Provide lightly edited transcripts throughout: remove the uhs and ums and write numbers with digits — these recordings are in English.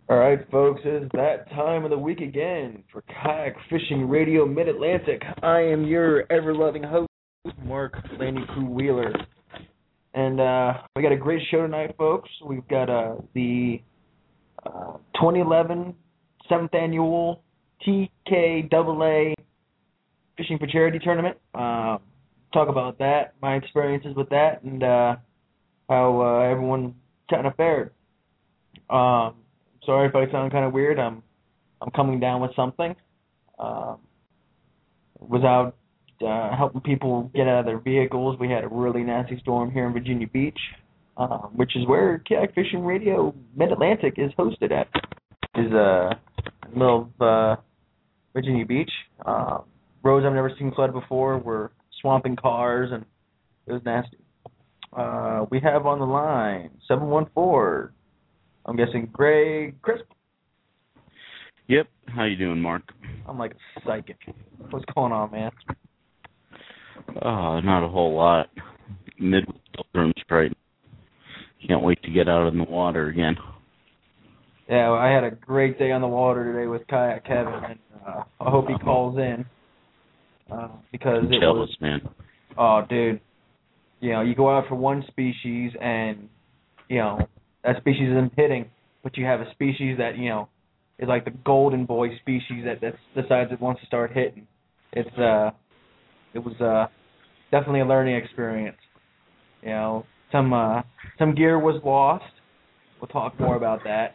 All right, folks, it's that time of the week again for Kayak Fishing Radio Mid-Atlantic. I am your ever-loving host, Mark Landy Crew Wheeler. And we got a great show tonight, folks. We've got the 2011 7th Annual TKAA Fishing for Charity Tournament. Talk about that, my experiences with that, and how everyone kind of fared. Sorry if I sound kind of weird. I'm coming down with something. Was out helping people get out of their vehicles. We had a really nasty storm here in Virginia Beach, which is where Kayak Fishing Radio Mid-Atlantic is hosted at. Is in the middle of Virginia Beach. Roads I've never seen flooded before were swamping cars, and it was nasty. We have on the line 714. I'm guessing Greg Crisp. Yep. How you doing, Mark? I'm like a psychic. What's going on, man? Not a whole lot. Midroom's right. Can't wait to get out in the water again. Yeah, well, I had a great day on the water today with Kayak Kevin, and I hope he calls in because I'm it jealous, was, man. Oh, dude. You know, you go out for one species, and that species isn't hitting, but you have a species that is like the golden boy species that decides it wants to start hitting. It was definitely a learning experience. Some gear was lost. We'll talk more about that.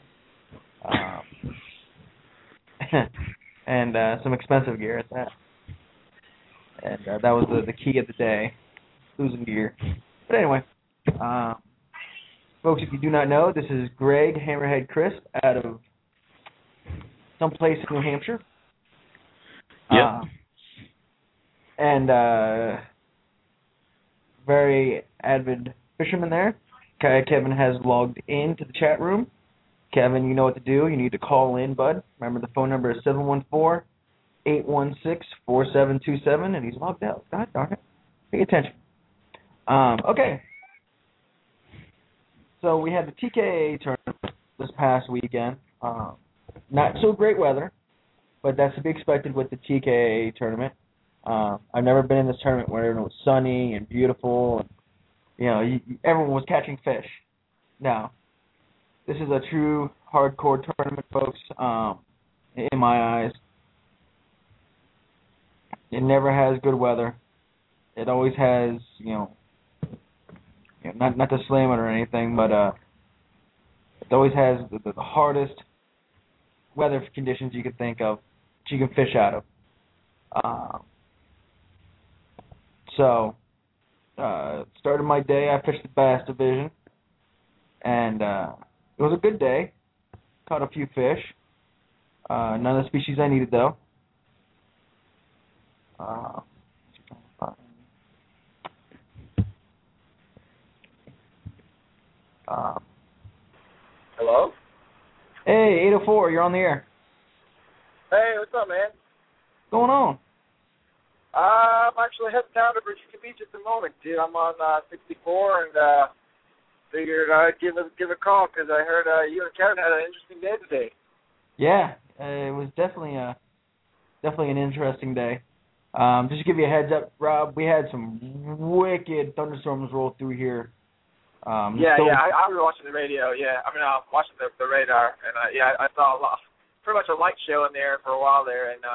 And some expensive gear at that. And that was the key of the day, losing gear. But anyway, folks, if you do not know, this is Greg Hammerhead Crisp out of someplace in New Hampshire. Yep. And very avid fisherman there. Kevin has logged into the chat room. Kevin, you know what to do. You need to call in, bud. Remember, the phone number is 714-816-4727, and he's logged out. God darn it. Pay attention. Okay. So we had the TKAA tournament this past weekend. Not so great weather, but that's to be expected with the TKAA tournament. I've never been in this tournament where it was sunny and beautiful, and everyone was catching fish. Now, this is a true hardcore tournament, folks. In my eyes, it never has good weather. It always has, not to slam it or anything, but it always has the hardest weather conditions you could think of that you can fish out of. Started my day, I fished the Bass Division, and it was a good day. Caught a few fish. None of the species I needed, though. Hello? Hey, 804, you're on the air. Hey, what's up, man? What's going on? I'm actually heading down to Virginia Beach at the moment, dude. I'm on 64 and figured I'd give a call because I heard you and Kevin had an interesting day today. Yeah, it was definitely an interesting day. Just to give you a heads up, Rob, we had some wicked thunderstorms roll through here. I was watching the radio. Yeah, I watching the radar, and I saw pretty much a light show in there for a while there, and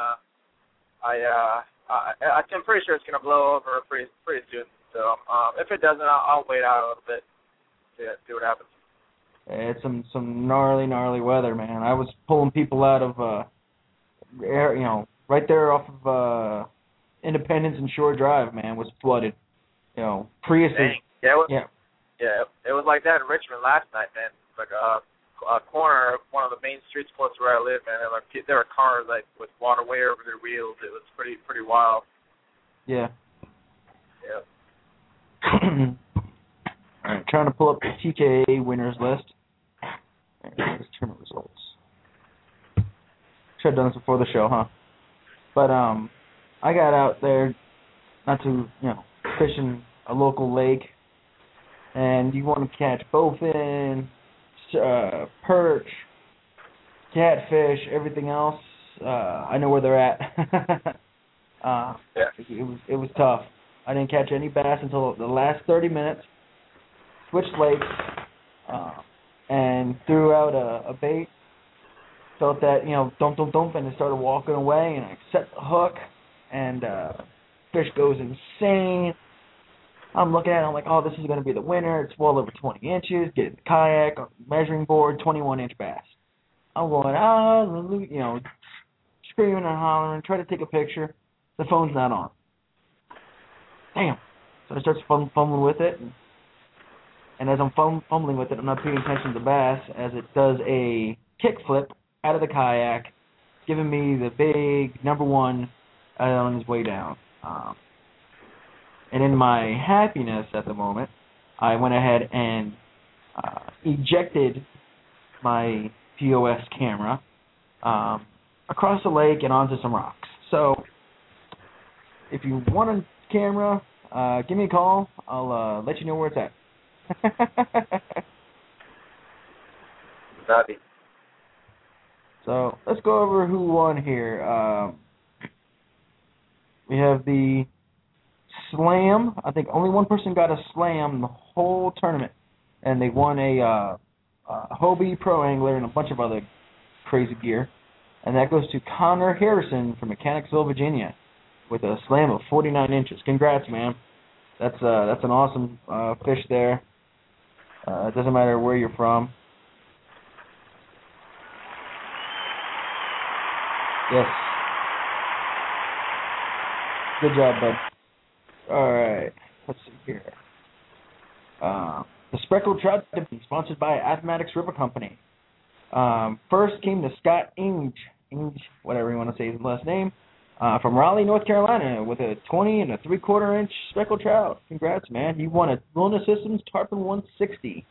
I'm pretty sure it's gonna blow over pretty soon. So if it doesn't, I'll wait out a little bit, see what happens. It's some gnarly weather, man. I was pulling people out of right there off of Independence and Shore Drive, man, was flooded. Prius. Dang. Yeah, it was like that in Richmond last night, man. Like a corner of one of the main streets close to where I live, man. There were cars like with water way over their wheels. It was pretty wild. Yeah. Yeah. All right, trying to pull up the TKA winners list. There's tournament results. Should have done this before the show, huh? But I got out there not to fishing a local lake, and you want to catch bowfin, perch, catfish, everything else, I know where they're at. It was tough. I didn't catch any bass until the last 30 minutes. Switched lakes and threw out a bait. Felt that, dump, and it started walking away, and I set the hook, and fish goes insane. I'm looking at it, I'm like, oh, this is going to be the winner. It's well over 20 inches. Get in the kayak, measuring board, 21-inch bass. I'm going, screaming and hollering, try to take a picture. The phone's not on. Damn. So I start fumbling with it, and as I'm fumbling with it, I'm not paying attention to the bass as it does a kickflip out of the kayak, giving me the big number one on his way down. And in my happiness at the moment, I went ahead and ejected my POS camera across the lake and onto some rocks. So if you want a camera, give me a call. I'll let you know where it's at. Savvy. So let's go over who won here. We have the slam. I think only one person got a slam in the whole tournament, and they won a Hobie Pro Angler and a bunch of other crazy gear. And that goes to Connor Harrison from Mechanicsville, Virginia, with a slam of 49 inches. Congrats, man. That's an awesome fish there. It doesn't matter where you're from. Yes. Good job, bud. All right. Let's see here. The Speckled Trout Dipping, sponsored by Appomattox River Company. First came to Scott Inge, whatever you want to say his last name, from Raleigh, North Carolina, with a 20 and a 3/4 inch speckled trout. Congrats, man. He won a Luna Systems Tarpon 160.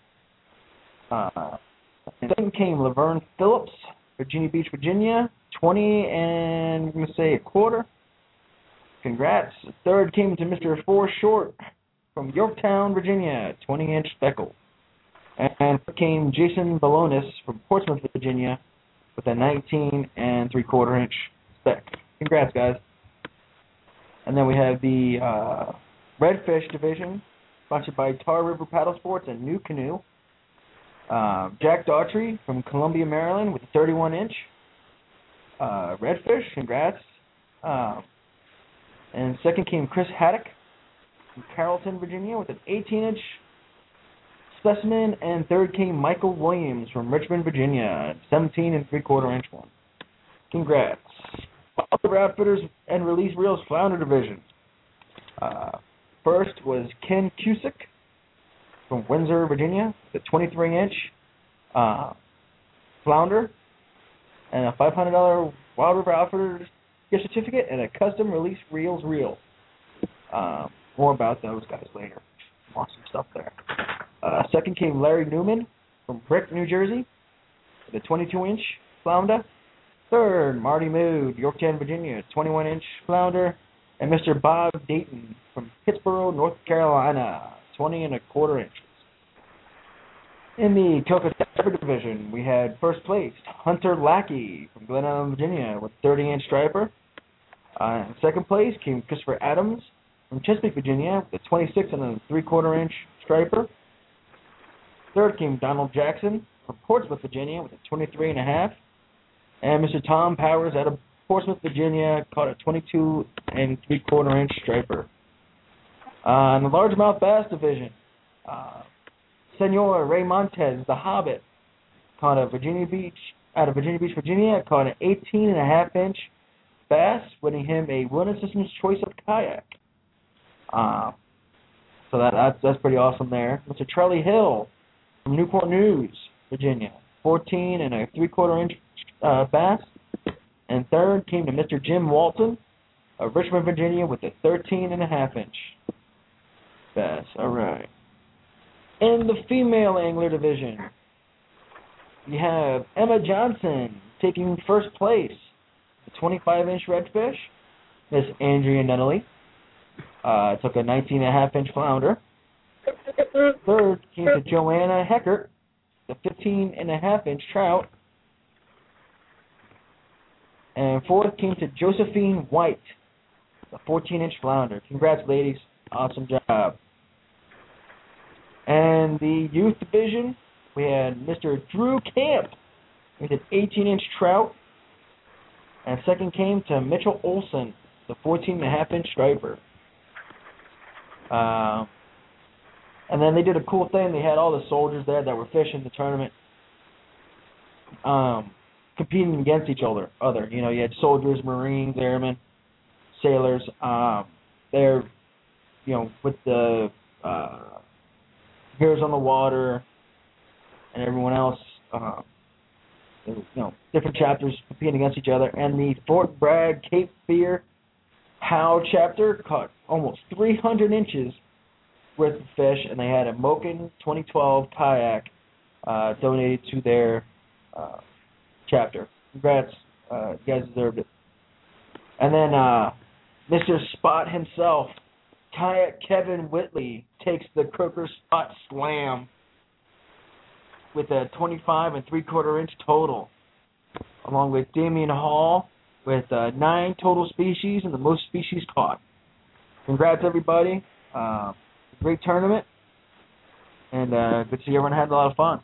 Second came Laverne Phillips, Virginia Beach, Virginia, 20 and I'm going to say 1/4. Congrats. Third came to Mr. Forrest Short from Yorktown, Virginia, 20-inch speckle. And came Jason Balonis from Portsmouth, Virginia, with a 19 and 3/4 inch speck. Congrats, guys. And then we have the Redfish division, sponsored by Tar River Paddle Sports and New Canoe. Jack Daughtry from Columbia, Maryland, with a 31-inch redfish. Congrats. And second came Chris Haddock from Carrollton, Virginia, with an 18-inch specimen. And third came Michael Williams from Richmond, Virginia, 17 and 3/4 inch one. Congrats. Other Outfitters and Release Reels Flounder division. First was Ken Cusick from Windsor, Virginia, with a 23-inch flounder and a $500 Wild River Outfitters gift certificate and a custom Release Reels reel. More about those guys later. Awesome stuff there. Second came Larry Newman from Brick, New Jersey, with a 22-inch flounder. Third, Marty Mood, Yorktown, Virginia, 21-inch flounder. And Mr. Bob Dayton from Pittsboro, North Carolina, 20 and 1/4 inches. In the Coca-Cola division, we had first place Hunter Lackey from Glen Island, Virginia, with 30-inch striper. In second place came Christopher Adams from Chesapeake, Virginia, with a 26 and 3/4 inch striper. Third came Donald Jackson from Portsmouth, Virginia, with a 23 and 1/2. And Mr. Tom Powers out of Portsmouth, Virginia, caught a 22 and 3/4 inch striper. In the largemouth bass division, Senor Ray Montez, the Hobbit, caught out of Virginia Beach, Virginia, caught an 18 and 1/2 inch bass, winning him a Luna Systems Choice Up kayak. So that's pretty awesome there. Mr. Charlie Hill from Newport News, Virginia, 14 and 3/4 inch bass. And third came to Mr. Jim Walton of Richmond, Virginia, with a 13 and 1/2 inch bass. All right. In the female angler division, we have Emma Johnson taking first place, the 25-inch redfish. Miss Andrea Nunnally took a 19 and 1/2 inch flounder. Third came to Joanna Heckert, the 15 and 1/2 inch trout. And fourth came to Josephine White, the 14-inch flounder. Congrats, ladies. Awesome job. And the youth division, we had Mr. Drew Camp with an 18-inch trout. And second came to Mitchell Olson, the 14.5-inch striper. And then they did a cool thing. They had all the soldiers there that were fishing the tournament competing against each other. You know, you had soldiers, Marines, airmen, sailors. They're, you know, with the Heroes on the Water and everyone else, you know, different chapters competing against each other. And the Fort Bragg Cape Fear Howe chapter caught almost 300 inches worth of fish, and they had a Moken 2012 kayak donated to their chapter. Congrats. You guys deserved it. And then Mr. Spot himself, Kayak Kevin Whitley, takes the Crooker Spot Slam with a 25 3/4 inch total, along with Damian Hall with 9 total species and the most species caught. Congrats, everybody. Great tournament, and good to see everyone had a lot of fun.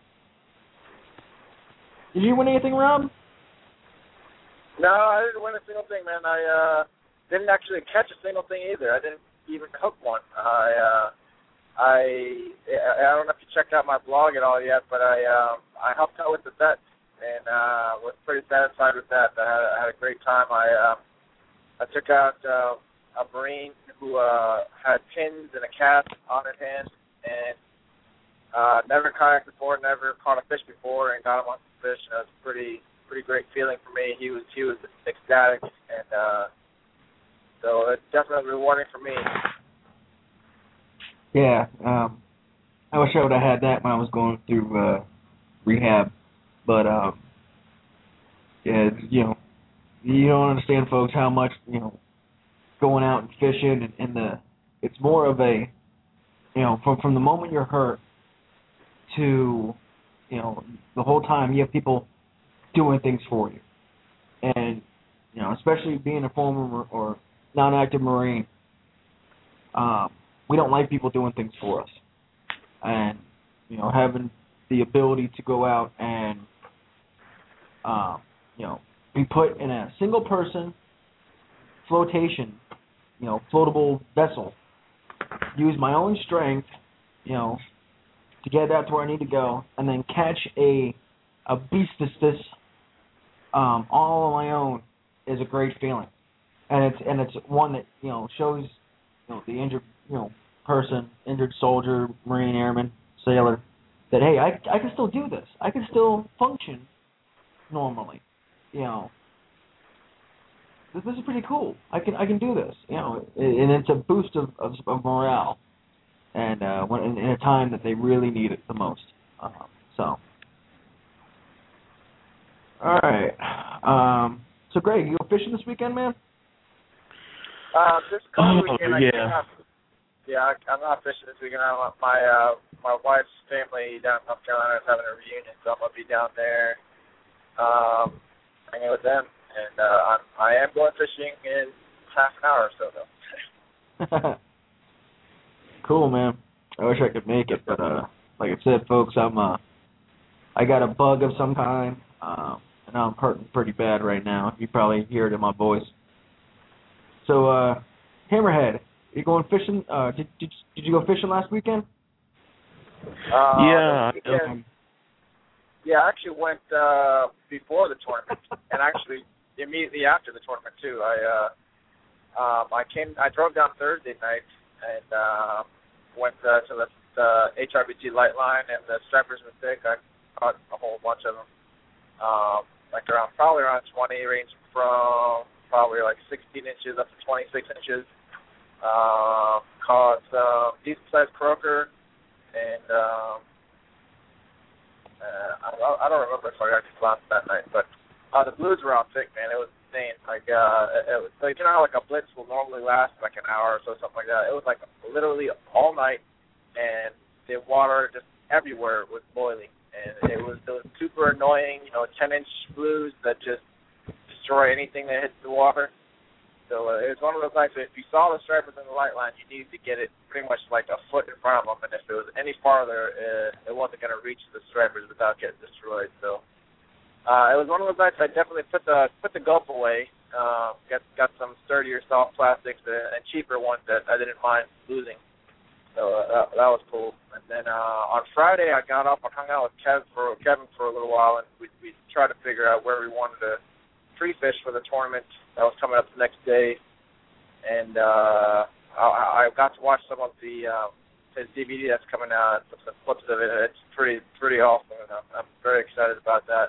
Did you win anything, Rob? No, I didn't win a single thing, man. I didn't actually catch a single thing either. I didn't even hook one. I don't know if you checked out my blog at all yet, but I helped out with the bets and was pretty satisfied with that. I had a great time. I took out a Marine who had pins and a cast on his hand and never kayaked before, never caught a fish before, and got him on some fish. And it was a pretty great feeling for me. He was ecstatic, and so it's definitely rewarding for me. Yeah, I wish I would have had that when I was going through rehab, but yeah, you know, you don't understand, folks, how much, you know, going out and fishing and it's more of a, you know, from the moment you're hurt to, you know, the whole time you have people doing things for you. And, you know, especially being a former or non-active Marine, we don't like people doing things for us. And, you know, having the ability to go out and, you know, be put in a single person flotation, you know, floatable vessel, use my own strength, you know, to get out to where I need to go, and then catch a beast this all on my own is a great feeling. And it's one that, you know, shows, you know, the injured, you know, person, injured soldier, Marine, airman, sailor, that, hey, I can still do this. I can still function normally. You know, this is pretty cool. I can do this. You know, and it's a boost of morale, and when in a time that they really need it the most. So, all right. So, Greg, you go fishing this weekend, man? This coming weekend, I'm not fishing this weekend. My wife's family down in North Carolina is having a reunion, so I'm gonna be down there, hanging with them. And I am going fishing in half an hour or so, though. Cool, man. I wish I could make it, but like I said, folks, I got a bug of some kind, and I'm hurting pretty bad right now. You probably hear it in my voice. So, Hammerhead, you going fishing? Did you go fishing last weekend? Yeah. Yeah, I actually went before the tournament, and actually immediately after the tournament too. I drove down Thursday night and went to the HRBG light line and the Strappers Mystic. I caught a whole bunch of them, probably around 20, ranging from probably like 16 inches up to 26 inches. Caught decent sized croaker, and I don't remember if I actually caught that night, but the blues were out thick, man. It was insane. Like, it was like, you know how like a blitz will normally last like an hour or so, something like that. It was like literally all night, and the water just everywhere was boiling, and it was super annoying. You know, 10-inch blues that just destroy anything that hits the water. So it was one of those nights that if you saw the stripers in the light line, you needed to get it pretty much like a foot in front of them, and if it was any farther, it wasn't going to reach the stripers without getting destroyed. So it was one of those nights I definitely put the gulp away. Got some sturdier soft plastics and cheaper ones that I didn't mind losing. So that was cool. And then on Friday, I got up, I hung out with Kevin for a little while, and we tried to figure out where we wanted to pre-fish for the tournament that was coming up the next day. And I got to watch some of his DVD that's coming out, some clips of it. It's pretty awesome, and I'm very excited about that.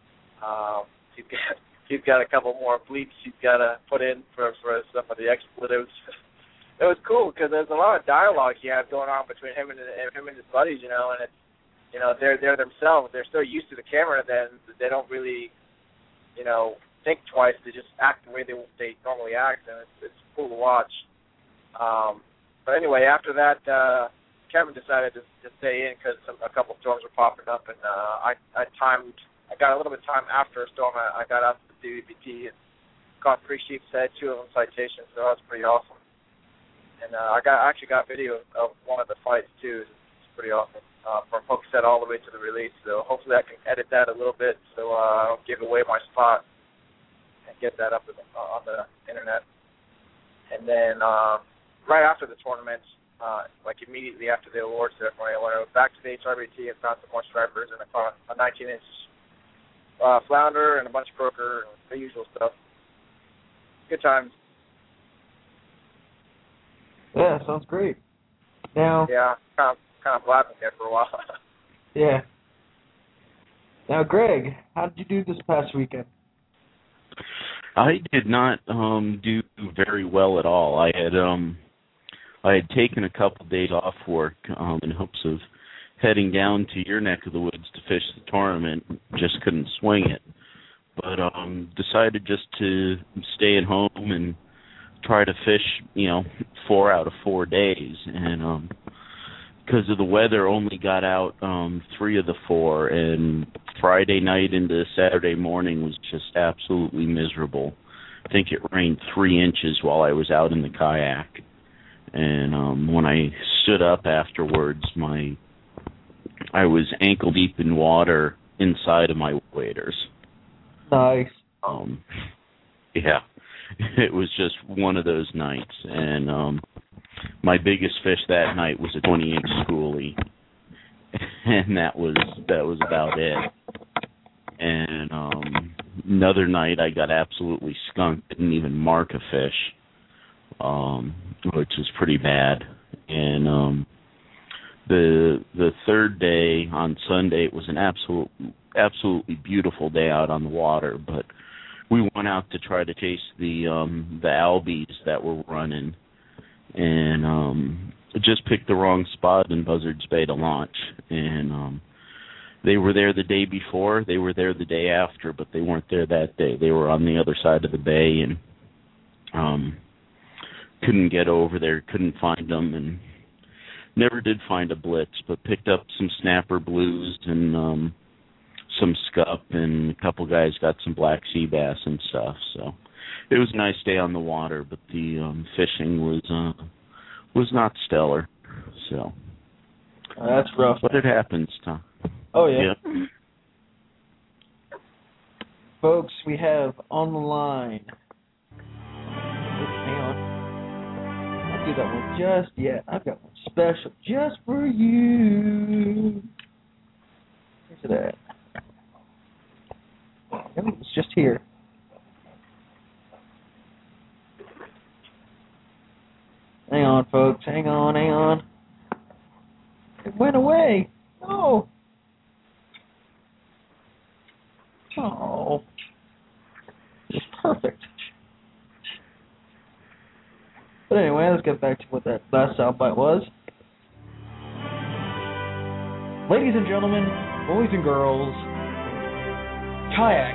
He's got a couple more bleeps he's got to put in for some of the expletives. It was cool because there's a lot of dialogue he had going on between him and his buddies, and it's, they're themselves. They're so used to the camera that they don't really, think twice. They just act the way they normally act, and it's cool to watch. But anyway, after that, Kevin decided to stay in because a couple storms were popping up, and I got a little bit of time after a storm. I got out to the DVBT and caught 3 sheepshead, 2 of them citations, so that was pretty awesome. And I actually got video of one of the fights too. It's pretty awesome. From Hookset all the way to the release. So hopefully I can edit that a little bit so I don't give away my spot and get that up on the internet. And then right after the tournament, like immediately after the award ceremony, I went back to the HRBT and found some more stripers, and I caught a 19-inch flounder and a bunch of croaker and the usual stuff. Good times. Yeah, sounds great. Now, yeah, kind of blabbing there for a while. Yeah. Now, Greg, how did you do this past weekend? I did not do very well at all. I had taken a couple days off work in hopes of heading down to your neck of the woods to fish the tournament. Just couldn't swing it, but decided just to stay at home and try to fish, 4 out of 4 days, and because of the weather, only got out 3 of the 4, and Friday night into Saturday morning was just absolutely miserable. I think it rained 3 inches while I was out in the kayak, and when I stood up afterwards, I was ankle deep in water inside of my waders. Nice. Yeah. It was just one of those nights, and my biggest fish that night was a 20-inch schoolie, and that was about it. And another night I got absolutely skunked, didn't even mark a fish, which was pretty bad. And the third day on Sunday, it was an absolutely beautiful day out on the water, but we went out to try to chase the albies that were running, and just picked the wrong spot in Buzzards Bay to launch. And they were there the day before, they were there the day after, but they weren't there that day. They were on the other side of the bay, and couldn't get over there, couldn't find them, and never did find a blitz, but picked up some snapper blues and some scup, and a couple guys got some black sea bass and stuff. So it was a nice day on the water, but the fishing was not stellar. So That's rough. But it happens, Tom. Oh yeah. Yeah. Folks, we have on the line. Hang on. I'll do that one just yet. I've got one special just for you. Where's it at? It's just here. Hang on, folks. Hang on. It went away. No. Oh. It's perfect. But anyway, let's get back to what that last soundbite was. Ladies and gentlemen, boys and girls, kayak,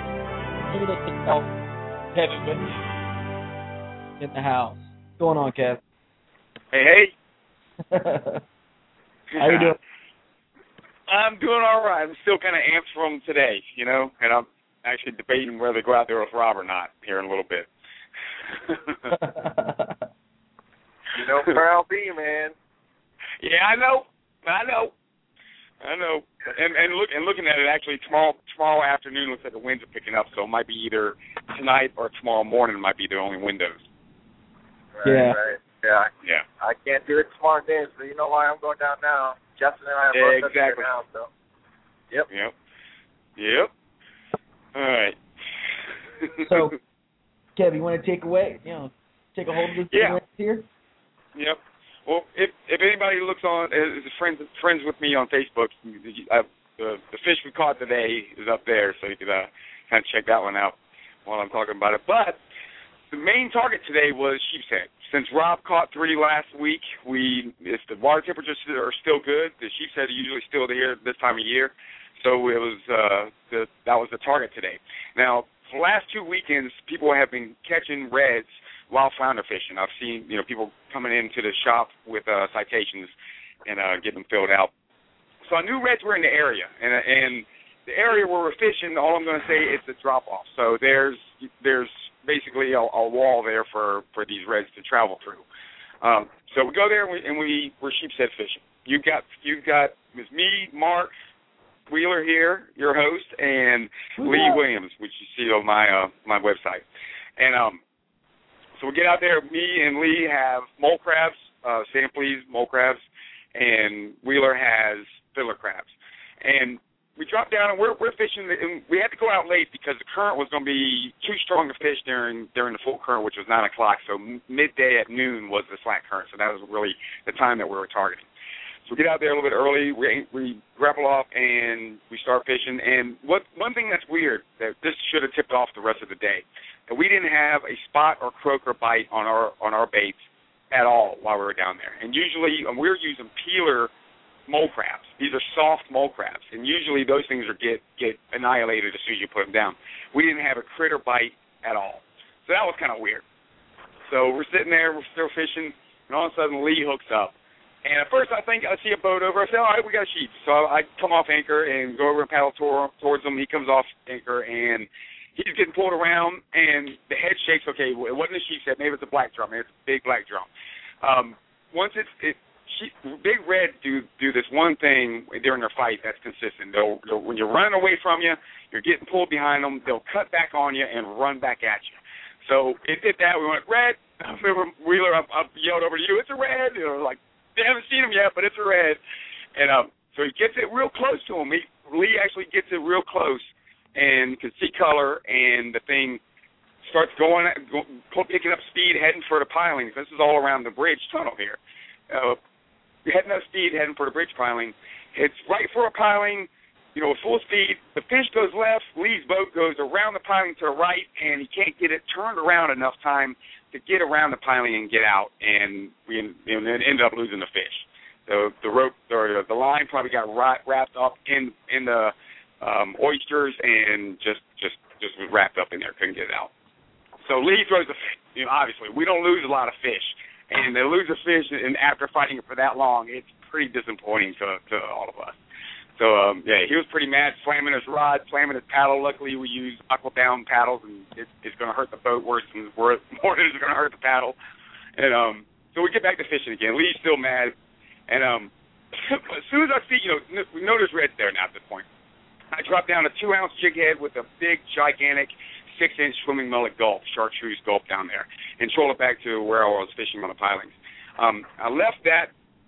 Kevin Whitney in the house. What's going on, Kev? Hey. How you doing? I'm doing all right. I'm still kind of amped from today, and actually debating whether to go out there with Rob or not here in a little bit. You know where I'll be, man. Yeah, I know. And looking at it, actually, tomorrow afternoon looks like the winds are picking up, so it might be either tonight or tomorrow morning might be the only windows. Right. Yeah. I can't do it tomorrow day, so you know why I'm going down now. Justin and I are both up there now, so. Yep. All right. So, Kev, you want to take a hold of this here? Yep. Well, if anybody looks on, is friends with me on Facebook, the fish we caught today is up there, so you could kind of check that one out while I'm talking about it. But the main target today was sheep's head. Since Rob caught 3 last week, if the water temperatures are still good, the sheep's head are usually still there this time of year. So it was that was the target today. Now, for the last 2 weekends, people have been catching reds while flounder fishing. I've seen people coming into the shop with citations and getting them filled out. So I knew reds were in the area, and the area where we're fishing, all I'm going to say is the drop off. So there's basically a wall there for these reds to travel through. So we go there and we're sheep's head fishing. You've got it's me, Mark Wheeler here, your host, and Lee Williams, which you see on my website. And so we get out there. Me and Lee have mole crabs, Sam Please mole crabs, and Wheeler has fiddler crabs. And we drop down and we're fishing, and we had to go out late because the current was going to be too strong to fish during the full current, which was 9 o'clock. So midday at noon was the slack current. So that was really the time that we were targeting. So we get out there a little bit early. We grapple off and we start fishing. And one thing that's weird, that this should have tipped off the rest of the day, that we didn't have a spot or croaker bite on our baits at all while we were down there. And usually we're using peeler mole crabs. These are soft mole crabs, and usually those things get annihilated as soon as you put them down. We didn't have a critter bite at all, so that was kind of weird. So we're sitting there, we're still fishing, and all of a sudden Lee hooks up. And at first I think I see a boat over. I say, all right, we got a sheep. So I come off anchor and go over and paddle towards him. He comes off anchor, and he's getting pulled around, and the head shakes. Okay, it wasn't a sheep's head. Maybe it's a black drum. Maybe it's a big black drum. Once Big Red do this one thing during their fight that's consistent. They'll when you're running away from you, you're getting pulled behind them, they'll cut back on you and run back at you. So it did that. We went, red. I remember Wheeler, I yelled over to you, it's a red. Like, they haven't seen him yet, but it's a red. And so he gets it real close to him. Lee actually gets it real close and can see color, and the thing starts picking up speed, heading for the pilings. This is all around the bridge tunnel here. Heading up speed, heading for the bridge piling. It's right for a piling, with full speed. The fish goes left. Lee's boat goes around the piling to the right, and he can't get it turned around enough time to get around the piling and get out, and we ended up losing the fish. The rope or the line probably got wrapped up in the oysters and just was wrapped up in there. Couldn't get it out. So Lee throws the fish. Obviously, we don't lose a lot of fish. And to lose a fish, and after fighting it for that long, it's pretty disappointing to all of us. So, he was pretty mad, slamming his rod, slamming his paddle. Luckily, we use aqua-bound paddles, and it's going to hurt the boat more than it's going to hurt the paddle. And so we get back to fishing again. Lee's still mad. And as soon as I see, we know there's reds there now at this point. I drop down a 2-ounce jig head with a big, gigantic 6-inch swimming mullet gulp, chartreuse gulp down there, and troll it back to where I was fishing on the pilings. I left that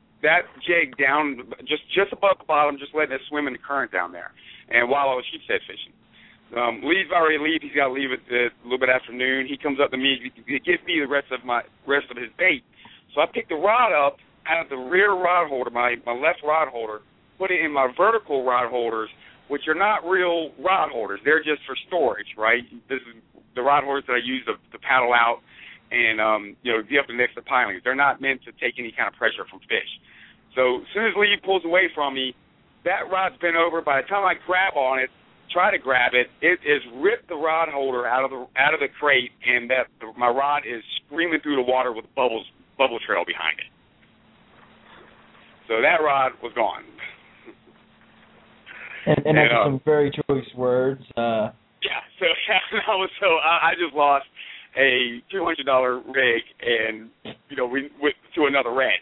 jig down just above the bottom, just letting it swim in the current down there, and while I was sheep's head fishing. Lee's already leave. He's got to leave at a little bit after noon. He comes up to me. He gives me the rest of his bait. So I picked the rod up out of the rear rod holder, my left rod holder, put it in my vertical rod holders, which are not real rod holders. They're just for storage, right? This is the rod holders that I use to paddle out and, be up next to pilings. They're not meant to take any kind of pressure from fish. So as soon as Lee pulls away from me, that rod's been over. By the time I try to grab it, it has ripped the rod holder out of the crate, and my rod is screaming through the water with bubble trail behind it. So that rod was gone. And after some very choice words. Yeah, I just lost a $200 rig, and we went to another red.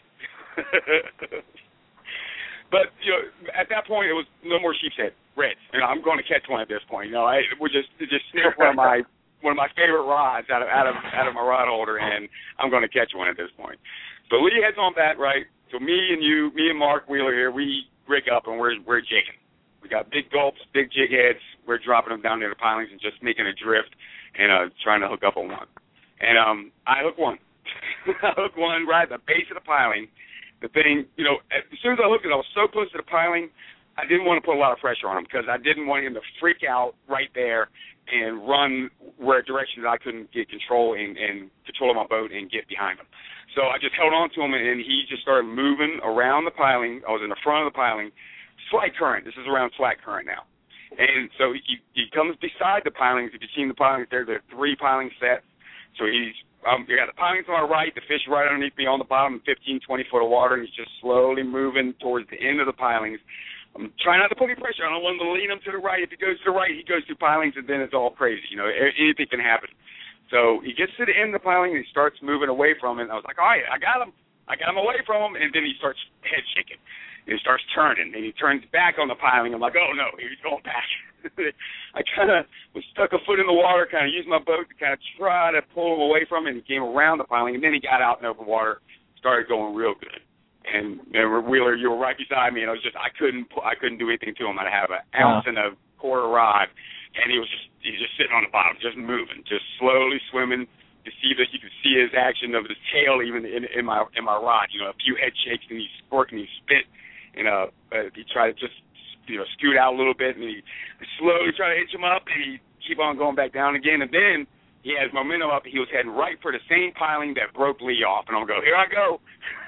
But at that point, it was no more sheep's head, reds. I'm going to catch one at this point. We just snipped one of my favorite rods out of my rod holder, and I'm going to catch one at this point. So Lee heads on back, right? So me and Mark Wheeler here, we rig up and we're jigging. We got big gulps, big jig heads. We're dropping them down near the pilings and just making a drift and trying to hook up on one. And I hook one. I hook one right at the base of the piling. The thing, as soon as I hooked it, I was so close to the piling, I didn't want to put a lot of pressure on him because I didn't want him to freak out right there and run where directions I couldn't get control and control of my boat and get behind him. So I just held on to him, and he just started moving around the piling. I was in the front of the piling. Slack current. This is around slack current now. And so he comes beside the pilings. If you've seen the pilings there are 3 piling sets. So you got the pilings on my right, the fish right underneath me on the bottom, 15, 20 foot of water, and he's just slowly moving towards the end of the pilings. I'm trying not to put any pressure. I don't want him to lean him to the right. If he goes to the right, he goes through pilings, and then it's all crazy. Anything can happen. So he gets to the end of the piling, and he starts moving away from it. And I was like, all right, I got him. I got him away from him, and then he starts head shaking. And he starts turning, and he turns back on the piling. I'm like, oh, no, he's going back. I kind of was stuck a foot in the water, kind of used my boat to kind of try to pull him away from it, and he came around the piling, and then he got out in open water, started going real good. And Wheeler, you were right beside me, and I couldn't do anything to him. I'd have an ounce and a quarter rod, and he was just sitting on the bottom, just moving, just slowly swimming. You could see his action of his tail even in my rod. A few head shakes, and he squirked and he spit, and he tried to just scoot out a little bit, and he slowly tried to hitch him up, and he keep on going back down again, and then he has momentum up. He was heading right for the same piling that broke Lee off, and I'm going, here I go.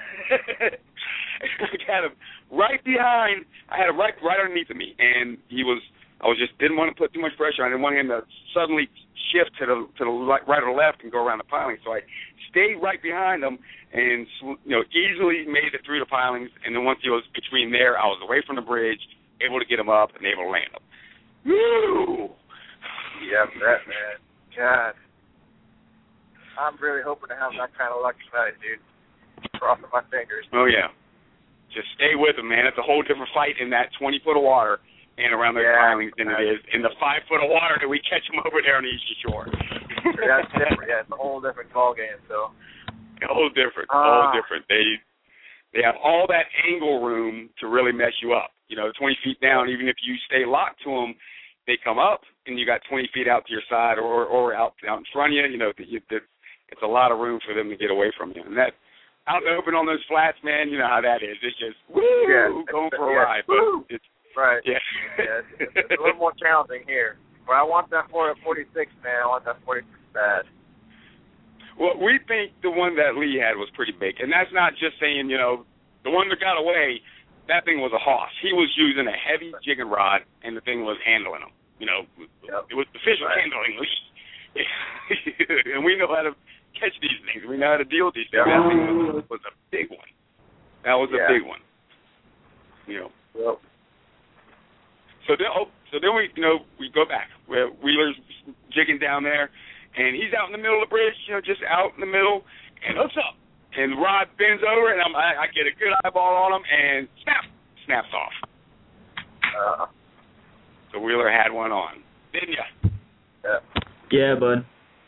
I had him right behind. I had him right underneath of me, and I didn't want to put too much pressure. I didn't want him to suddenly shift to the right or left and go around the piling. So I stayed right behind him and easily made it through the pilings. And then once he was between there, I was away from the bridge, able to get him up and able to land him. Woo! Yeah, that man. God, I'm really hoping to have that kind of luck tonight, dude. Crossing my fingers. Oh yeah. Just stay with him, man. It's a whole different fight in that 20 foot of water and around those pilings than it is in the 5 foot of water that we catch them over there on the eastern shore. Yeah, it's different. Yeah, it's a whole different ball game. So. A whole different. Whole different. They have all that angle room to really mess you up. 20 feet down. Even if you stay locked to them, they come up and you got 20 feet out to your side or out in front of you. It's a lot of room for them to get away from you, and that. Out and open on those flats, man, you know how that is. It's just, going for a ride. But it's, right. Yeah. It's a little more challenging here. But I want that 46, man. I want that 46 bad. Well, we think the one that Lee had was pretty big. And that's not just saying, the one that got away, that thing was a hoss. He was using a heavy jigging rod, and the thing was handling him. It was the fish was handling Lee. And we know how to catch these things. We know how to deal with these things. That thing was a big one. That was a big one. Yep. So then we go back. Wheeler's jigging down there, and he's out in the middle of the bridge, just out in the middle, and hooks up. And the rod bends over, and I get a good eyeball on him, and snaps off. So Wheeler had one on, didn't you? Yeah, bud.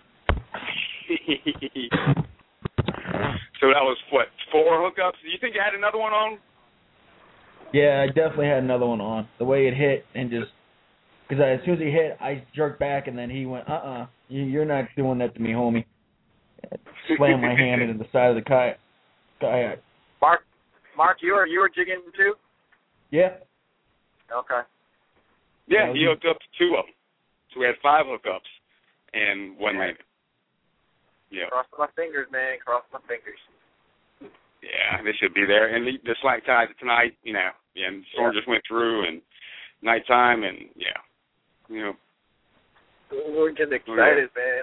So that was, 4 hookups? Do you think you had another one on? Yeah, I definitely had another one on. The way it hit and just... Because as soon as he hit, I jerked back, and then he went, you're not doing that to me, homie. Slammed my hand into the side of the kayak. Mark, you were jigging too? Yeah. Okay. Yeah, he hooked up 2 of them. So we had 5 hookups and 1 landed. Yeah. Cross my fingers, man. Cross my fingers. Yeah, they should be there. And the slack tide tonight, and the storm just went through, and nighttime, and We're getting excited, man.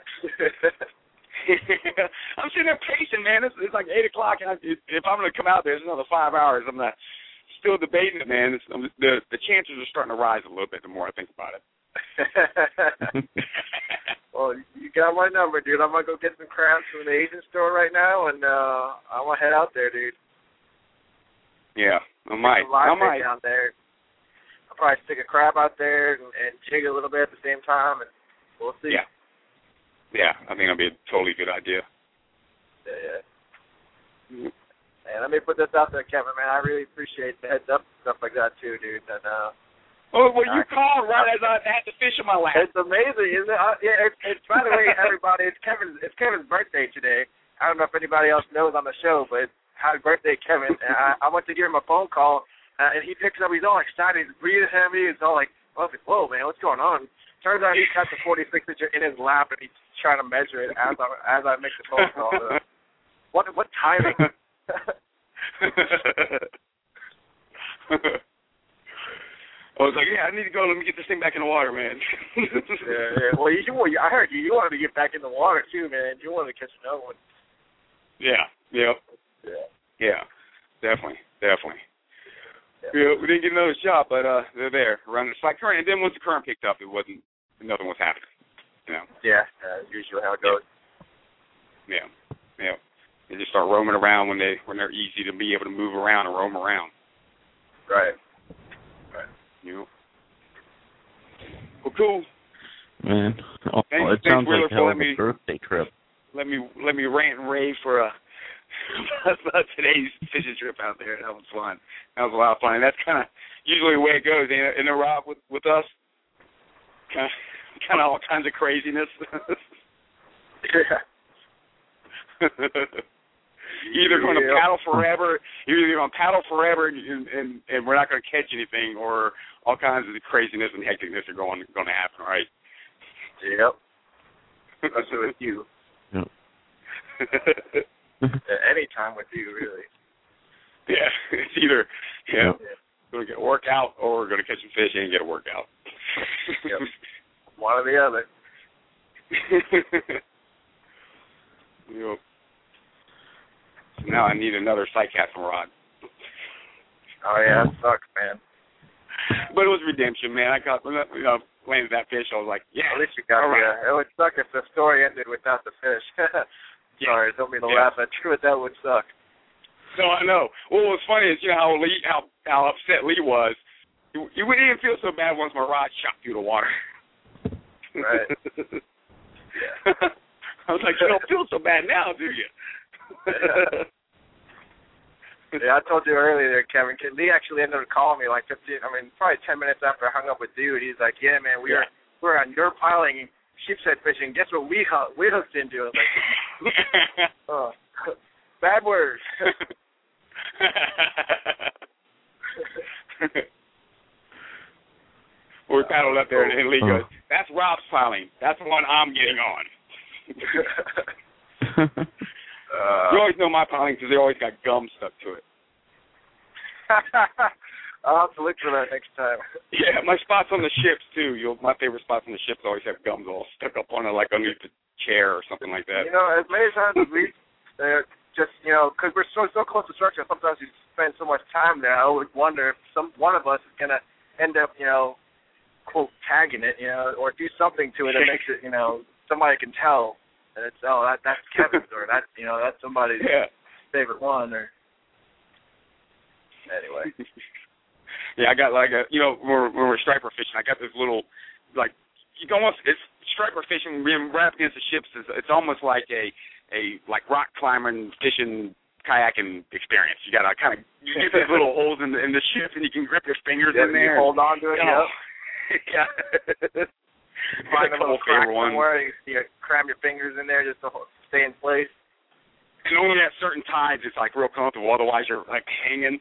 I'm sitting there pacing, man. It's like 8 o'clock, and if I'm going to come out there, it's another 5 hours. I'm not still debating it, man. The chances are starting to rise a little bit the more I think about it. Well, you got my number, dude. I'm gonna go get some crabs from the Asian store right now, and I'm gonna head out there, dude. Yeah, I might down there. I'll probably stick a crab out there and jig a little bit at the same time, and we'll see. Yeah, I think that'll be a totally good idea. Yeah. And let me put this out there, Kevin, man. I really appreciate the heads up and stuff like that too, dude. And you called right as I had the fish in my lap. It's amazing, isn't it? It's by the way, everybody, it's Kevin's birthday today. I don't know if anybody else knows on the show, but happy birthday, Kevin. And I went to give him a phone call, and he picks up. He's all excited. He's breathing heavy. He's all like, whoa, man, what's going on? Turns out he's got the 46 inch in his lap, and he's trying to measure it as I make the phone call. What timing? I was like, I need to go. Let me get this thing back in the water, man. Yeah. Well, I heard you wanted to get back in the water too, man. You wanted to catch another one. Yeah. Definitely. Yeah, we didn't get another shot, but they're there around the spike current. And then once the current picked up, nothing was happening. You know? Yeah, usually how it goes. Yeah. They just start roaming around when they're easy to be able to move around and roam around. Right. You know. Well, cool. Man, Thanks, it sounds Wheeler, like a hell of for a birthday trip. Let me rant and rave for about today's fishing trip out there. That was fun. That was a lot of fun. And that's kind of usually the way it goes, in a Rob, with us. Kind of all kinds of craziness. Yeah. Either going to paddle forever, and we're not going to catch anything, or all kinds of craziness and hecticness are going to happen, right? Yep. Especially with you. Yep. Any time with you, really. Yeah, it's either going to get a workout or we're going to catch some fish and get a workout. Yep. One or the other. Yep. So now I need another sight casting rod. Oh yeah, that sucks, man. But it was redemption, man. I got landed that fish. I was like, yeah. At least you got right. It would suck if the story ended without the fish. Sorry, don't mean to laugh at you, but that would suck. No, I know. Well, what's funny is how upset Lee was. He wouldn't even feel so bad once my rod shot through the water. Right. Yeah. I was like, you don't feel so bad now, do you? Yeah, I told you earlier there, Kevin. Lee actually ended up calling me like probably 10 minutes after I hung up with Dude. He's like, yeah, man, we're on your piling sheepshead fishing. Guess what we hooked into? I was like, oh, bad words. We paddled up there, and Lee goes, that's Rob's piling. That's the one I'm getting on. You always know my piling because they always got gum stuck to it. I'll have to look for that next time. Yeah, my spots on the ships, too. My favorite spots on the ships always have gums all stuck up on it, like underneath the chair or something like that. You know, as many times as we just, because we're so close to structure, sometimes we spend so much time there, I would wonder if one of us is going to end up, quote, tagging it, or do something to it that makes it, somebody can tell that it's, that's Kevin's, or that's somebody's favorite one, or anyway. Yeah, I got like when we're striper fishing, I got this little, like, it's striper fishing being wrapped against the ships. It's almost like a rock climbing, fishing, kayaking experience. You got to kind of, you get these little holes in the ship, and you can grip your fingers in there. You hold on to it, Yeah. Find a little crack somewhere, you cram your fingers in there just to stay in place. And only at certain tides it's like real comfortable, otherwise you're like hanging.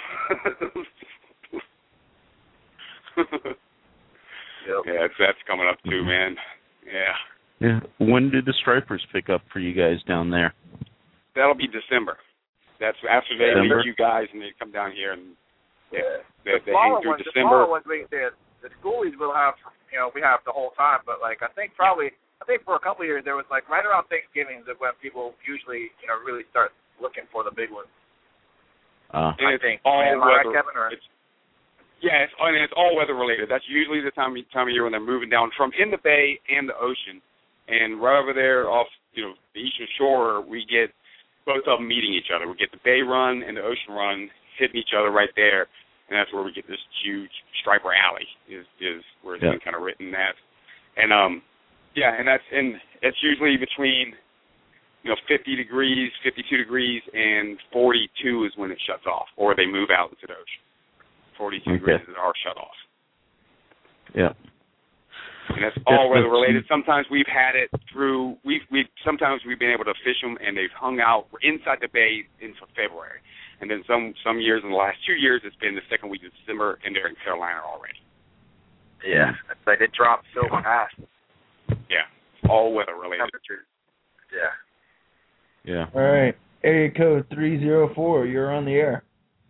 Yep. Yeah, that's coming up too, man. Yeah. When did the stripers pick up for you guys down there? That'll be December. That's after they meet you guys and they come down here and they hang through December. The smaller ones, the schoolies will have, we have the whole time, but like I think for a couple of years there was like right around Thanksgiving is when people usually, really start looking for the big ones. And I it's think. all Am I right, Kevin? Or? Yeah, it's all weather related. That's usually the time of year when they're moving down from in the bay and the ocean, and right over there off the eastern shore, we get both of them meeting each other. We get the bay run and the ocean run hitting each other right there, and that's where we get this huge Striper Alley is where it's been kind of written that, and it's usually between 50 degrees, 52 degrees, and 42 is when it shuts off, or they move out into the ocean. 42 degrees is our shut off. Yeah. And that's all weather related. Sometimes we've had it through. Sometimes we've been able to fish them, and they've hung out inside the bay into February. And then some years in the last 2 years, it's been the second week of December, and they're in Carolina already. Yeah, it's like it dropped so fast. Yeah, all weather related. Yeah. Yeah. All right. Area code 304. You're on the air.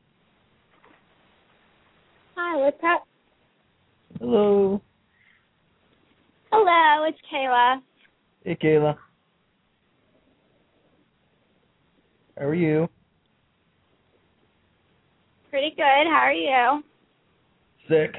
Hi, what's up? Hello. Hello, it's Kayla. Hey, Kayla. How are you? Pretty good. How are you? Sick.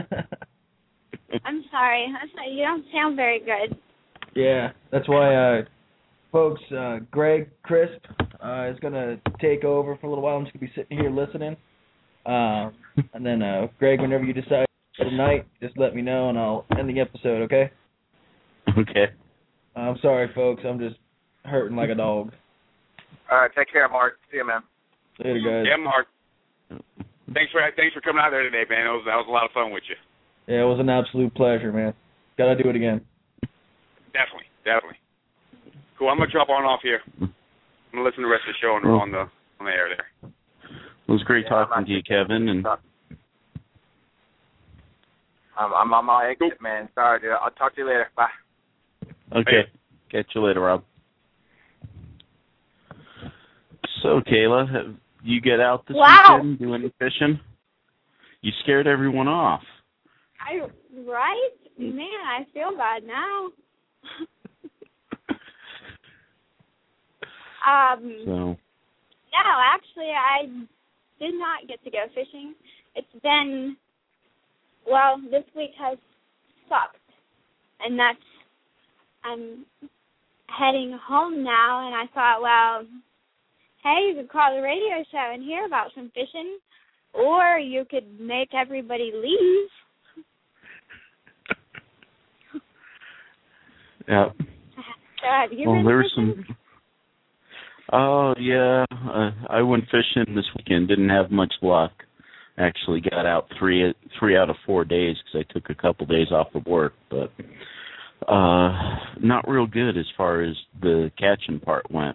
I'm sorry. You don't sound very good. Yeah, that's why, folks, Greg Crisp is going to take over for a little while. I'm just going to be sitting here listening. And then, Greg, whenever you decide tonight, just let me know, and I'll end the episode, okay? Okay. I'm sorry, folks. I'm just hurting like a dog. All right, take care, Mark. See you, man. Later, guys. Yeah, Mark. Thanks for coming out there today, man. That was a lot of fun with you. Yeah, it was an absolute pleasure, man. Got to do it again. Definitely. Cool. I'm gonna drop on off here. I'm gonna listen to the rest of the show on the air there. It was great talking to you, Kevin. And I'm on my exit, man. Sorry, dude. I'll talk to you later. Bye. Okay. Catch you later, Rob. So, Kayla, have you get out this weekend, do any fishing? You scared everyone off. Right? Man, I feel bad now. So. No, actually, I did not get to go fishing. It's been, this week has sucked. And I'm heading home now, and I thought, hey, you could call the radio show and hear about some fishing, or you could make everybody leave. Yeah. So have you been fishing? Oh, yeah. I went fishing this weekend. Didn't have much luck. Actually got out three out of 4 days because I took a couple days off of work. But not real good as far as the catching part went.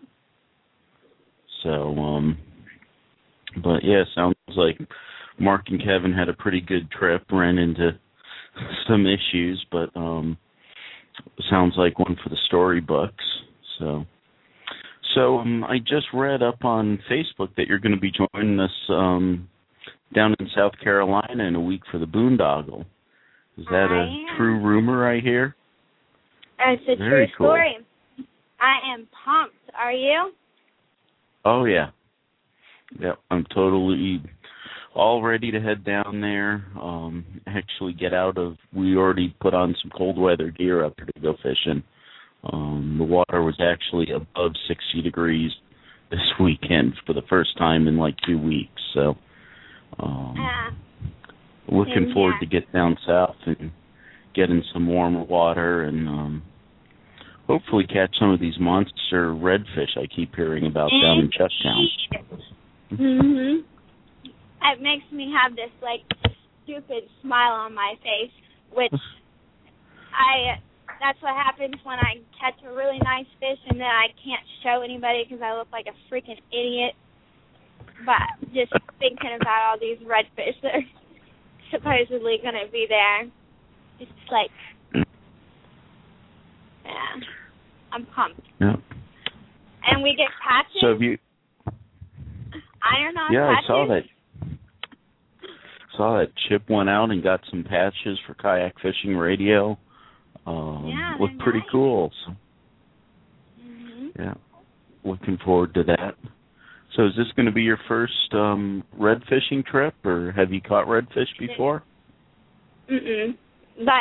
So, but yeah, sounds like Mark and Kevin had a pretty good trip. Ran into some issues, but sounds like one for the storybooks. So I just read up on Facebook that you're going to be joining us down in South Carolina in a week for the boondoggle. Is that a true rumor I hear? It's a true story. I am pumped. Are you? Oh, yeah. Yep, I'm totally all ready to head down there. Actually we already put on some cold weather gear up there to go fishing. The water was actually above 60 degrees this weekend for the first time in like 2 weeks. So looking forward to get down south and get in some warmer water and hopefully catch some of these monster redfish I keep hearing about down in Chucktown. Mhm. It makes me have this stupid smile on my face, which that's what happens when I catch a really nice fish and then I can't show anybody because I look like a freaking idiot. But just thinking about all these redfish that are supposedly going to be there, it's I'm pumped. Yeah. And we get patches. So have you? Iron on yeah, patches. I saw that Chip went out and got some patches for Kayak Fishing Radio. Looked pretty cool. So, yeah, looking forward to that. So is this going to be your first red fishing trip, or have you caught redfish before? But,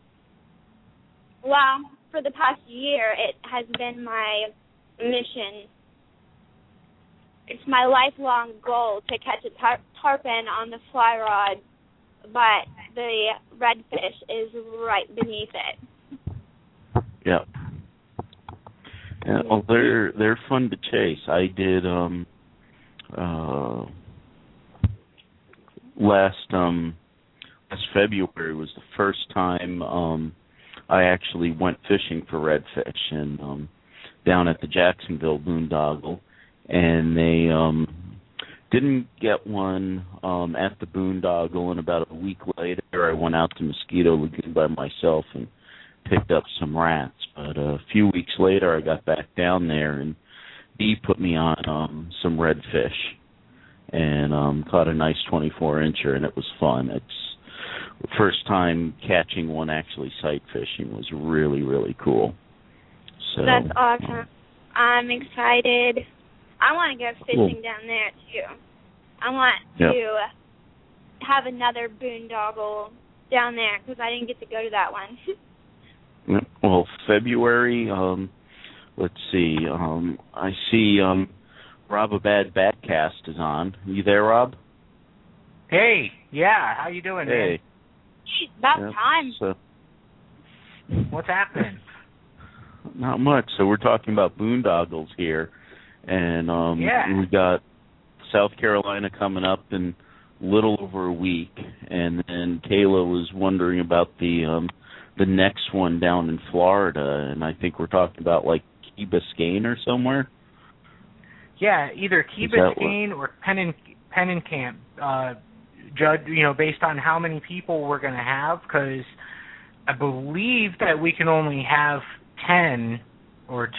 well, for the past year, it has been my mission. It's my lifelong goal to catch a tarpon on the fly rod, but the redfish is right beneath it. Yep. Yeah, well, they're fun to chase. I did last February was the first time I actually went fishing for redfish, and down at the Jacksonville Boondoggle, and they didn't get one at the Boondoggle, and about a week later I went out to Mosquito Lagoon by myself and picked up some rats. But a few weeks later I got back down there, and Dee put me on some redfish, and caught a nice 24-incher, and it was fun. It's the first time catching one actually sight fishing was really, really cool. So that's awesome. I'm excited. I want to go fishing down there too. I want to have another boondoggle down there because I didn't get to go to that one. Well, February, let's see. I see Rob a Bad Batcast is on. You there, Rob? Hey, yeah. How you doing, man? Hey, about time. So, what's happening? Not much. So we're talking about boondoggles here, and we got South Carolina coming up in little over a week, and then Kayla was wondering about the next one down in Florida, and I think we're talking about like Key Biscayne or somewhere. Yeah, either Key Biscayne or Pennencamp. Judge, based on how many people we're going to have, because I believe that we can only have 10 or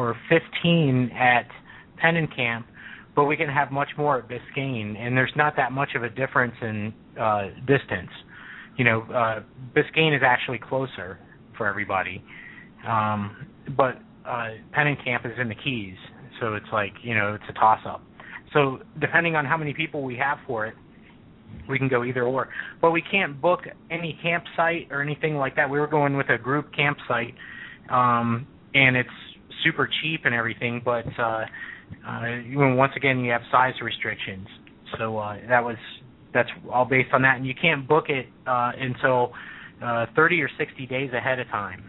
15 at Pennencamp, but we can have much more at Biscayne, and there's not that much of a difference in distance. Biscayne is actually closer for everybody, but Pennencamp is in the Keys, so it's like, it's a toss-up. So depending on how many people we have for it, we can go either or. But we can't book any campsite or anything like that. We were going with a group campsite, and it's super cheap and everything, but once again, you have size restrictions. So that's all based on that, and you can't book it until 30 or 60 days ahead of time.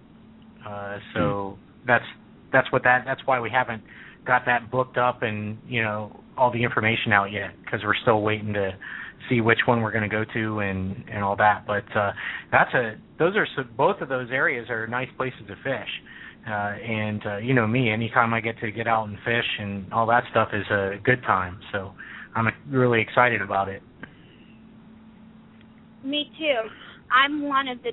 So that's why we haven't got that booked up and all the information out yet, because we're still waiting to see which one we're going to go to and all that. But both of those areas are nice places to fish. And me, anytime I get to get out and fish and all that stuff is a good time. So I'm really excited about it. Me too. I'm one of the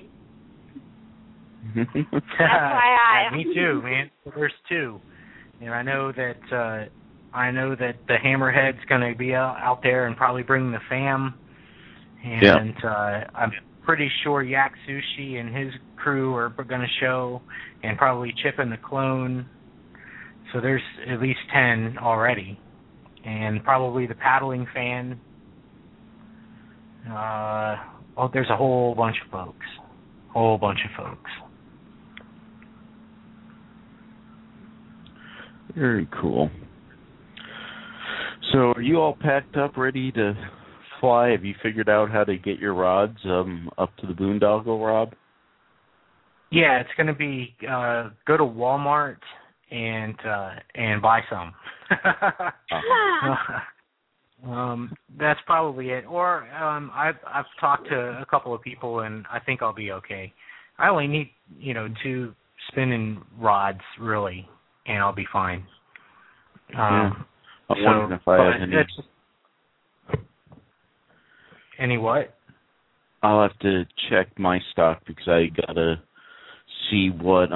10. FYI. Me too, man. There's 2. And I know that the Hammerhead's going to be out there and probably bring the fam. And I'm pretty sure Yak Sushi and his crew are going to show, and probably Chip and the Clone. So there's at least 10 already. And probably the Paddling Fan. There's a whole bunch of folks. Very cool. So are you all packed up, ready to fly? Have you figured out how to get your rods up to the boondoggle, Rob? Yeah, it's going to be go to Walmart and buy some. That's probably it. Or I've talked to a couple of people, and I think I'll be okay. I only need 2 spinning rods really, and I'll be fine. I'm wondering if I have any what? I'll have to check my stock, because I gotta see what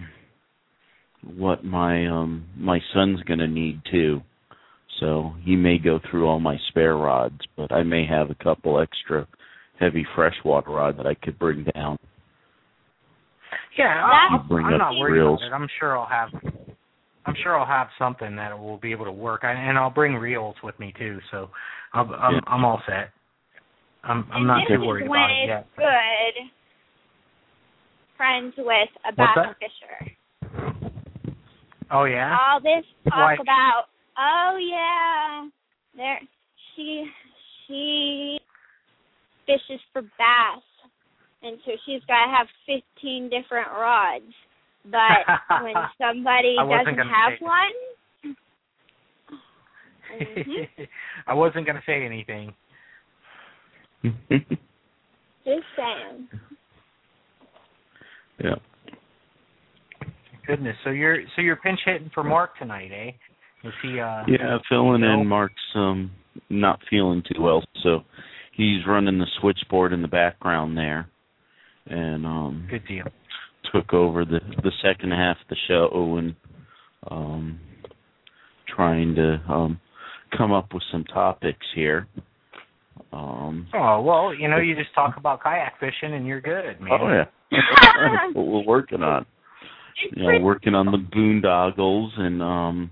my son's gonna need too. So he may go through all my spare rods, but I may have a couple extra heavy freshwater rod that I could bring down. Yeah, I'm not worried about it. I'm sure I'll have. I'm sure I'll have something that will be able to work, and I'll bring reels with me too. So I'm all set. I'm not too worried about it yet. Good. Friends with a bass fisher. Oh yeah. All this talk about. Oh yeah. She fishes for bass, and so she's got to have 15 different rods. But when somebody doesn't have one, I wasn't going to say anything. Just saying. Yeah. Goodness. So you're pinch hitting for Mark tonight, eh? Is he? Yeah, filling in. Mark's not feeling too well, so he's running the switchboard in the background there, and good deal. Took over the second half of the show and trying to come up with some topics here. Oh well, you just talk about kayak fishing and you're good, man. Oh yeah, that's what we're working on. Working on the boondoggles and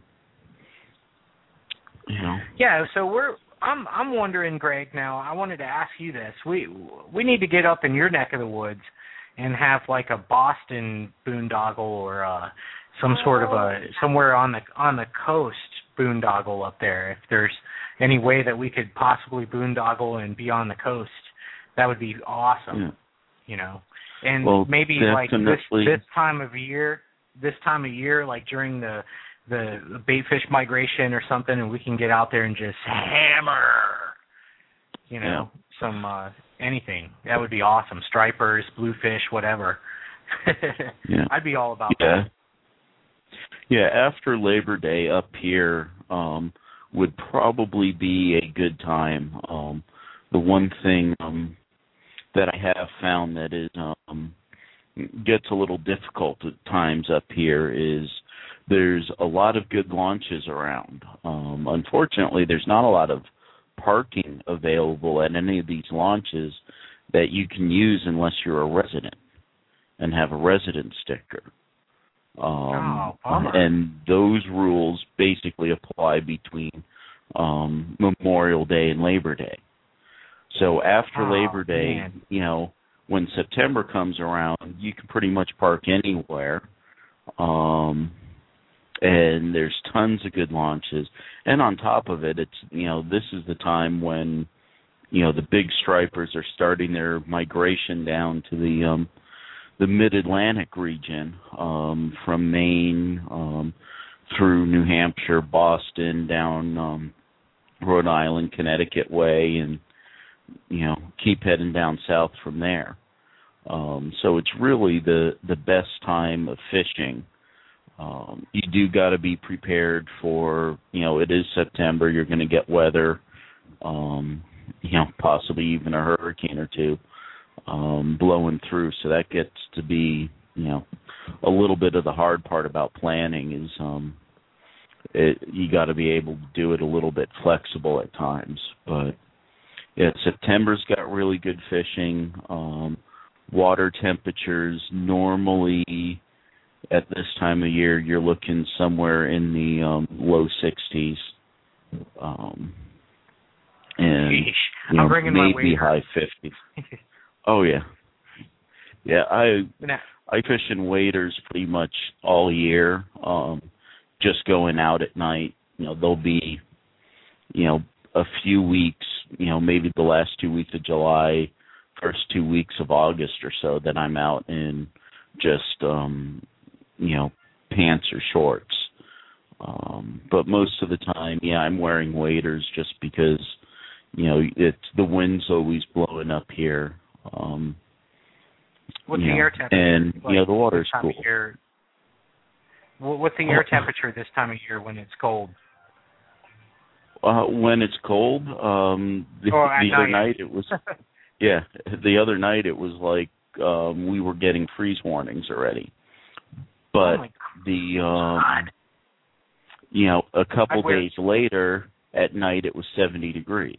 Yeah, so I'm wondering, Greg. Now I wanted to ask you this. We need to get up in your neck of the woods and have like a Boston boondoggle or some sort of somewhere on the coast boondoggle up there. If there's any way that we could possibly boondoggle and be on the coast, that would be awesome. Yeah. And maybe definitely. like this time of year, like during the baitfish migration or something, and we can get out there and just hammer, some anything. That would be awesome. Stripers, bluefish, whatever. Yeah. I'd be all about that. Yeah, after Labor Day up here would probably be a good time. The one thing that I have found that is gets a little difficult at times up here is there's a lot of good launches around. Unfortunately, there's not a lot of parking available at any of these launches that you can use unless you're a resident and have a resident sticker. And those rules basically apply between Memorial Day and Labor Day. So after Labor Day, when September comes around, you can pretty much park anywhere. And there's tons of good launches. And on top of it, it's, this is the time when, the big stripers are starting their migration down to the mid-Atlantic region, from Maine through New Hampshire, Boston, down Rhode Island, Connecticut way, and, keep heading down south from there. So it's really the best time of fishing. You do got to be prepared for, it is September, you're going to get weather, possibly even a hurricane or two blowing through. So that gets to be, a little bit of the hard part about planning is you got to be able to do it a little bit flexible at times. But yeah, September's got really good fishing. Water temperatures normally at this time of year, you're looking somewhere in the low 60s, and I'm bringing maybe my high 50s. Oh yeah, I fish in waders pretty much all year. Just going out at night, there'll be, a few weeks, maybe the last 2 weeks of July, first 2 weeks of August or so that I'm out in just pants or shorts. But most of the time, I'm wearing waders just because, it's the wind's always blowing up here. What's the air temperature? And, the water's cool. What's the air temperature this time of year when it's cold? When it's cold, the other night it was, the other night it was like we were getting freeze warnings already. But a couple days later at night it was 70 degrees.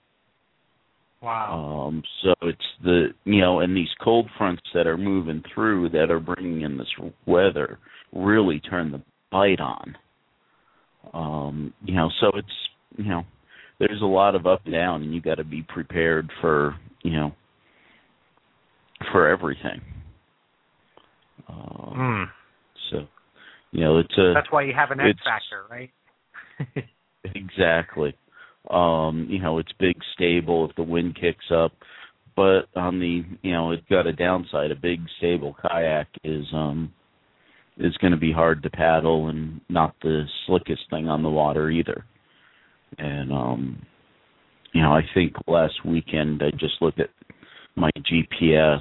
Wow. So it's and these cold fronts that are moving through that are bringing in this weather really turn bite on. So it's, there's a lot of up and down, and you got to be prepared for, for everything. So, that's why you have an X factor, right? Exactly. It's big, stable if the wind kicks up, but on the, it's got a downside. A big, stable kayak is going to be hard to paddle and not the slickest thing on the water either. And I think last weekend I just looked at my GPS.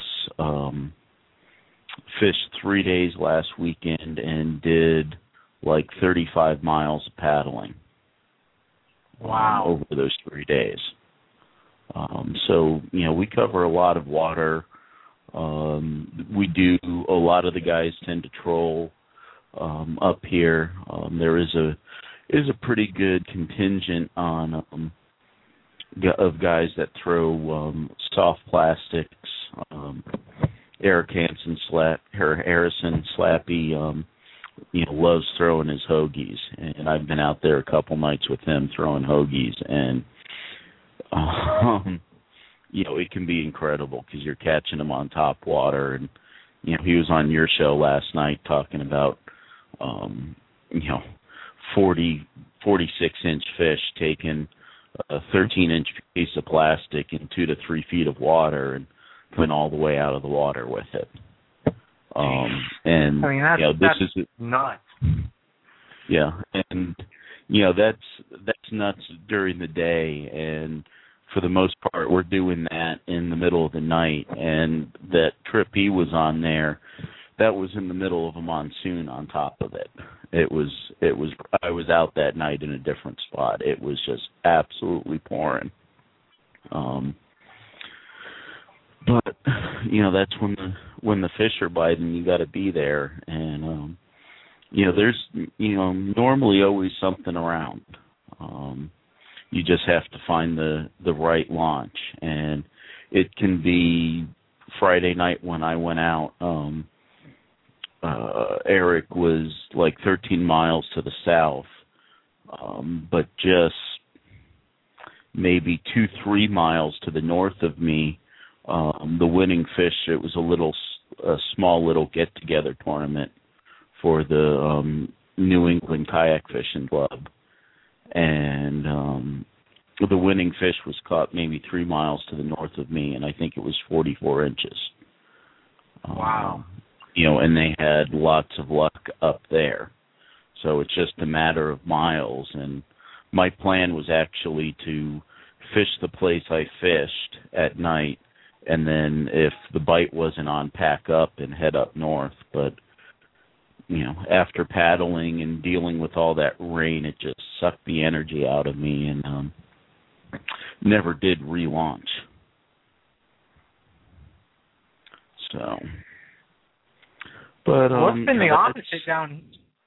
Fished 3 days last weekend and did like 35 miles of paddling. Wow. Over those 3 days. So, we cover a lot of water. We do, a lot of the guys tend to troll up here. There is a pretty good contingent on of guys that throw soft plastics. Eric Harrison Slappy, loves throwing his hoagies, and I've been out there a couple nights with him throwing hoagies, and it can be incredible because you're catching them on top water, and he was on your show last night talking about 46-inch fish taking a 13-inch piece of plastic in 2 to 3 feet of water and coming all the way out of the water with it. And that's this is nuts. Yeah, and that's nuts during the day, and for the most part, we're doing that in the middle of the night. And that trip he was on there, that was in the middle of a monsoon. On top of it, it was. I was out that night in a different spot. It was just absolutely pouring. But that's when the fish are biting. You got to be there, and there's normally always something around. You just have to find the right launch, and it can be Friday night when I went out. Eric was like 13 miles to the south, but just maybe 2-3 miles to the north of me. The winning fish, it was a small little get-together tournament for the New England Kayak Fishing Club. And the winning fish was caught maybe 3 miles to the north of me, and I think it was 44 inches. Wow. And they had lots of luck up there. So it's just a matter of miles. And my plan was actually to fish the place I fished at night, and then if the bite wasn't on, pack up and head up north. But, after paddling and dealing with all that rain, it just sucked the energy out of me and never did relaunch. So, but it's been the opposite down.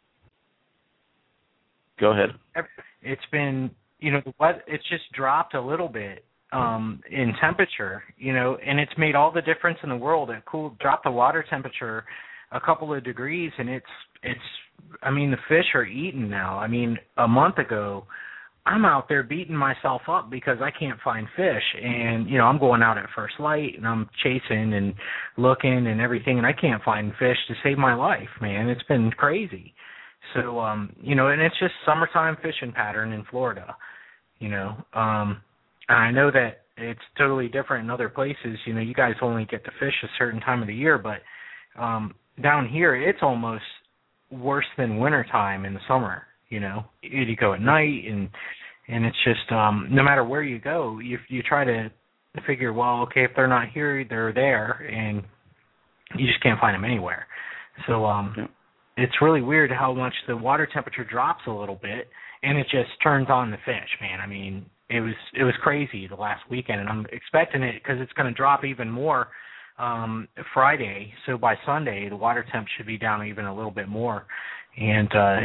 Go ahead. It's been, the weather, it's just dropped a little bit in temperature, and it's made all the difference in the world. It dropped the water temperature a couple of degrees, and it's the fish are eating now. A month ago, I'm out there beating myself up because I can't find fish, and I'm going out at first light and I'm chasing and looking and everything, and I can't find fish to save my life, man. It's been crazy. So and it's just summertime fishing pattern in Florida, and I know that it's totally different in other places. You guys only get to fish a certain time of the year, but down here it's almost worse than wintertime in the summer. You go at night, and it's just no matter where you go, you try to figure, well, okay, if they're not here, they're there, and you just can't find them anywhere. So it's really weird how much the water temperature drops a little bit, and it just turns on the fish, man. It was crazy the last weekend, and I'm expecting it because it's going to drop even more Friday. So by Sunday, the water temp should be down even a little bit more. And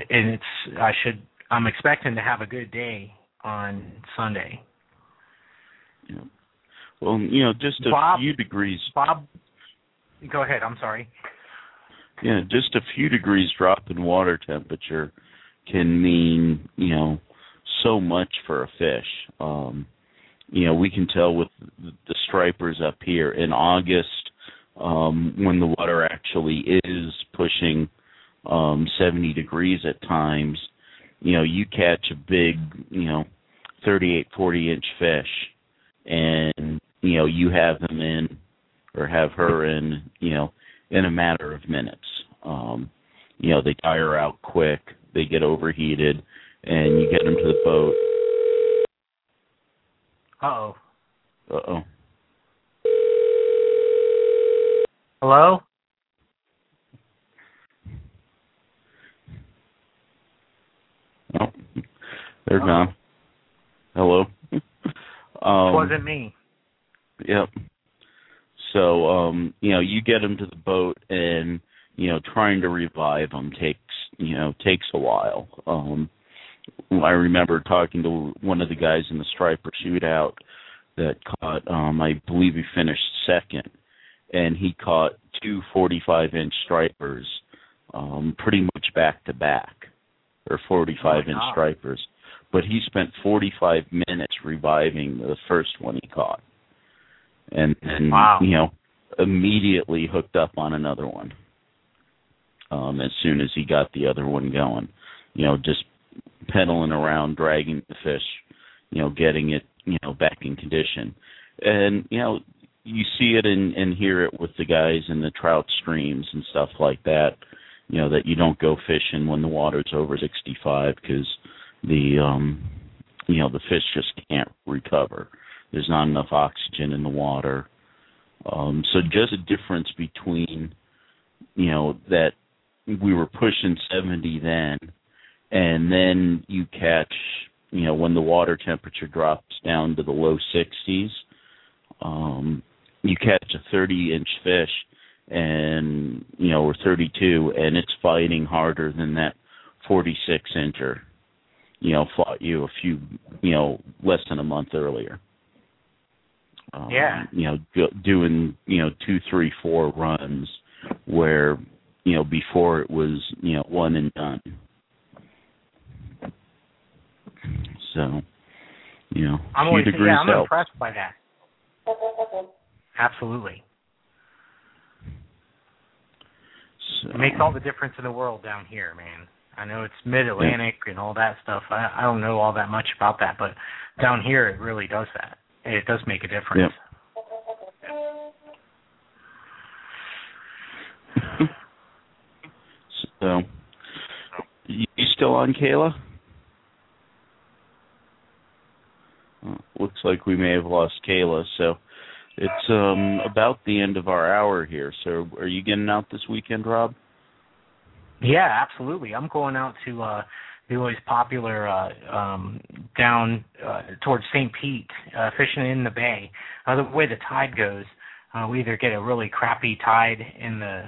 I'm expecting to have a good day on Sunday. Yeah. Well, just few degrees. Bob, go ahead. I'm sorry. Yeah, just a few degrees drop in water temperature can mean, so much for a fish. We can tell with the stripers up here in August, when the water actually is pushing 70 degrees at times, you catch a big, 38, 40-inch fish, and, you have them in, or have her in, in a matter of minutes. They tire out quick, they get overheated, and you get them to the boat. Uh-oh. Uh-oh. Hello? Oh, they're gone. Hello? It wasn't me. Yep. So, you get them to the boat, and, trying to revive them takes a while. I remember talking to one of the guys in the striper shootout that caught, I believe he finished second, and he caught two 45-inch stripers pretty much back-to-back, or 45-inch stripers. But he spent 45 minutes reviving the first one he caught. And immediately hooked up on another one as soon as he got the other one going. Just pedaling around, dragging the fish, getting it, back in condition. And, you see it and hear it with the guys in the trout streams and stuff like that, that you don't go fishing when the water's over 65 because the fish just can't recover. There's not enough oxygen in the water. So just a difference between, that we were pushing 70 then, and then you catch, when the water temperature drops down to the low 60s, you catch a 30-inch fish and, or 32, and it's fighting harder than that 46-incher, fought you a few, less than a month earlier. Doing, 2, 3, 4 runs where, before it was, one and done. So, I'm impressed by that. Absolutely. So, it makes all the difference in the world down here, man. I know it's mid-Atlantic and all that stuff. I don't know all that much about that, but down here it really does that. It does make a difference. Yep. So, you still on, Kayla? Looks like we may have lost Kayla, so it's about the end of our hour here. So are you getting out this weekend, Rob? Yeah, absolutely. I'm going out to the always popular down towards St. Pete, fishing in the bay. The way the tide goes, we either get a really crappy tide in the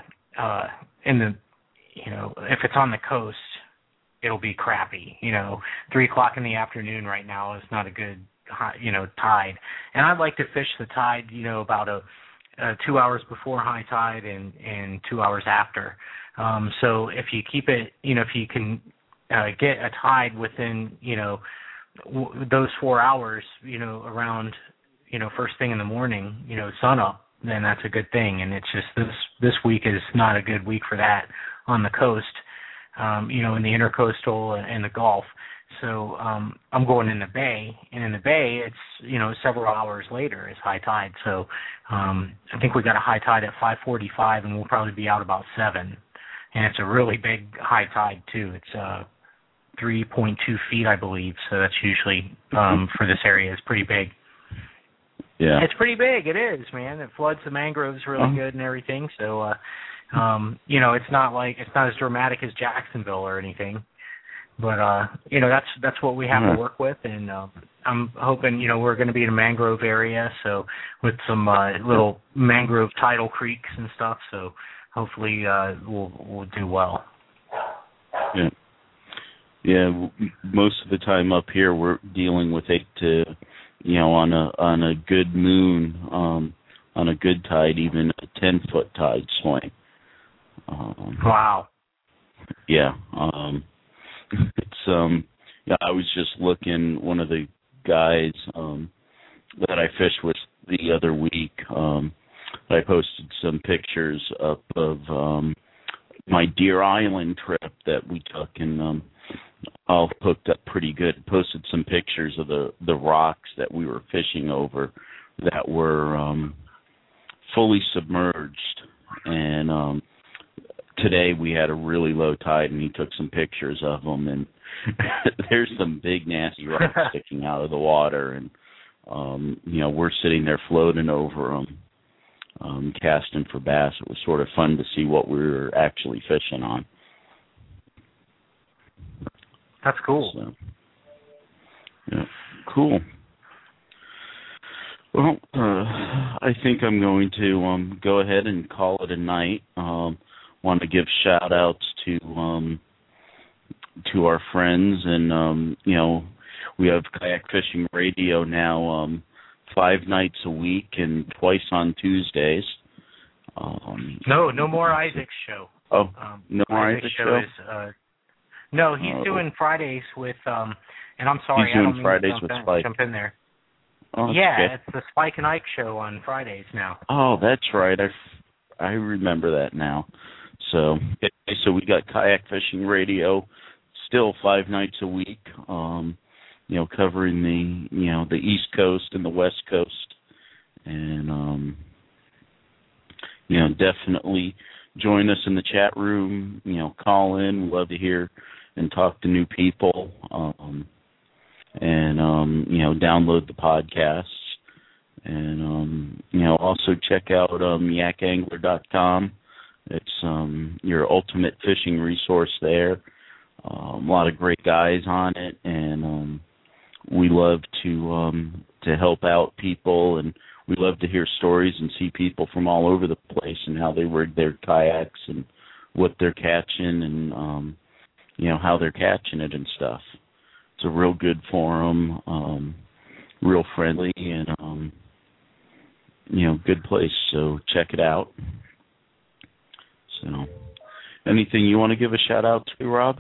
if it's on the coast, it'll be crappy. 3:00 in the afternoon right now is not a good tide. And I like to fish the tide, about 2 hours before high tide and 2 hours after. So if you keep it, if you can get a tide within, those 4 hours, around, first thing in the morning, sun up, then that's a good thing. And it's just this week is not a good week for that on the coast, in the intercoastal and the Gulf. So I'm going in the bay, and in the bay it's several hours later is high tide. So I think we got a high tide at 5:45, and we'll probably be out about 7. And it's a really big high tide too. It's 3.2 feet, I believe. So that's usually for this area is pretty big. Yeah, it's pretty big. It is, man. It floods the mangroves really good and everything. So it's not as dramatic as Jacksonville or anything. But that's what we have to work with, and I'm hoping we're going to be in a mangrove area, so with some little mangrove tidal creeks and stuff. So hopefully we'll do well. Yeah. Most of the time up here we're dealing with 8 to on a good moon, on a good tide, even a 10-foot tide swing. Wow. Yeah. It's yeah, I was just looking, one of the guys that I fished with the other week, I posted some pictures up of my Deer Island trip that we took, and all hooked up pretty good. Posted some pictures of the rocks that we were fishing over that were fully submerged, and today we had a really low tide, and he took some pictures of them, and there's some big nasty rocks sticking out of the water, and we're sitting there floating over them, casting for bass. It was sort of fun to see what we were actually fishing on. That's cool. So, yeah, cool. Well, I think I'm going to go ahead and call it a night. Want to give shout-outs to our friends, and we have Kayak Fishing Radio now 5 nights a week and twice on Tuesdays. No more Isaac's show. Oh, no more Isaac's show? No, he's doing Fridays with, and I'm sorry, he's doing I don't mean Fridays to with Spike. jump in there. Oh, yeah, okay. It's the Spike and Ike show on Fridays now. Oh, that's right. I remember that now. So we got Kayak Fishing Radio, still 5 nights a week, covering the East Coast and the West Coast, and definitely join us in the chat room. Call in. We love to hear and talk to new people, and download the podcasts, and also check out yakangler.com. It's your ultimate fishing resource there. A lot of great guys on it, and we love to help out people, and we love to hear stories and see people from all over the place and how they rig their kayaks and what they're catching, and how they're catching it and stuff. It's a real good forum, real friendly, and good place. So check it out. So, anything you want to give a shout out to, Rob?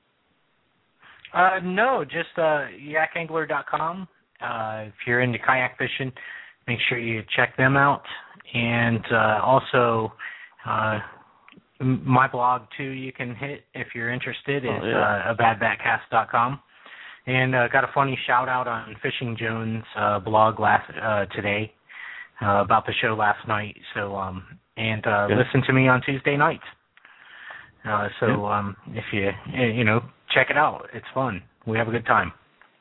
No, just yakangler.com. If you're into kayak fishing, make sure you check them out. And also, my blog, too, you can hit if you're interested, is abadbatcast.com. And got a funny shout-out on Fishing Jones' blog today about the show last night. So, listen to me on Tuesday nights. If you check it out, it's fun. We have a good time.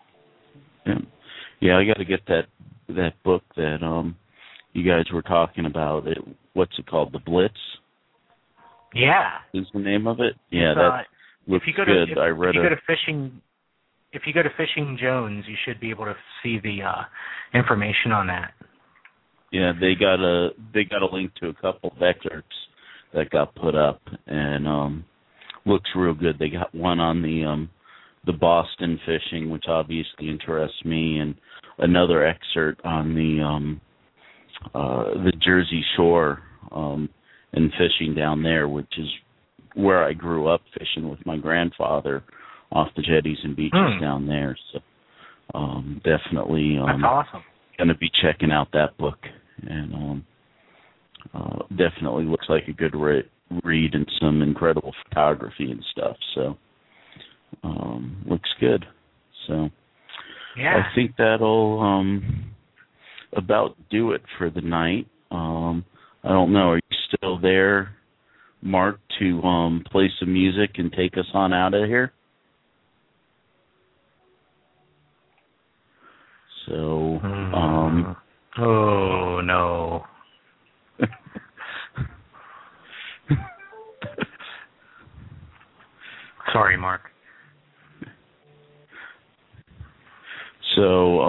Yeah, I got to get that book that you guys were talking about. What's it called? The Blitz? Yeah. Is the name of it? Yeah, that looks good. I read it. If you go to Fishing Jones, you should be able to see the information on that. Yeah, they got a link to a couple of excerpts that got put up, and looks real good. They got one on the Boston fishing, which obviously interests me, and another excerpt on the Jersey Shore and fishing down there, which is where I grew up fishing with my grandfather off the jetties and beaches down there. So definitely that's awesome. Going to be checking out that book, and definitely looks like a good read and some incredible photography and stuff. So looks good. So yeah. I think that'll about do it for the night. I don't know. Are you still there, Mark, to play some music and take us on out of here? So, oh no. Sorry, Mark. So,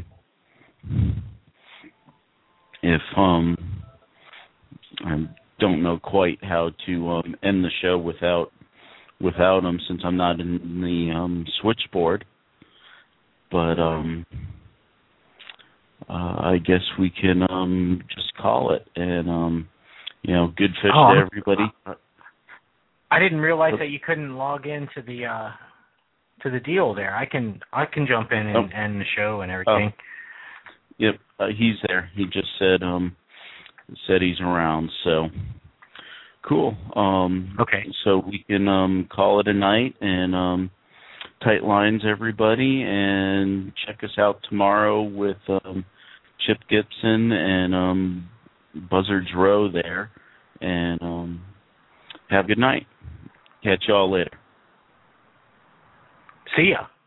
if I don't know quite how to end the show without him, since I'm not in the switchboard, but I guess we can just call it, and good fish to everybody. I didn't realize that you couldn't log into the deal there. I can jump in and end the show and everything. Yep, he's there. He just said he's around. So cool. Okay. So we can call it a night, and tight lines, everybody, and check us out tomorrow with Chip Gibson and Buzzards Row there, and have a good night. Catch y'all later. See ya.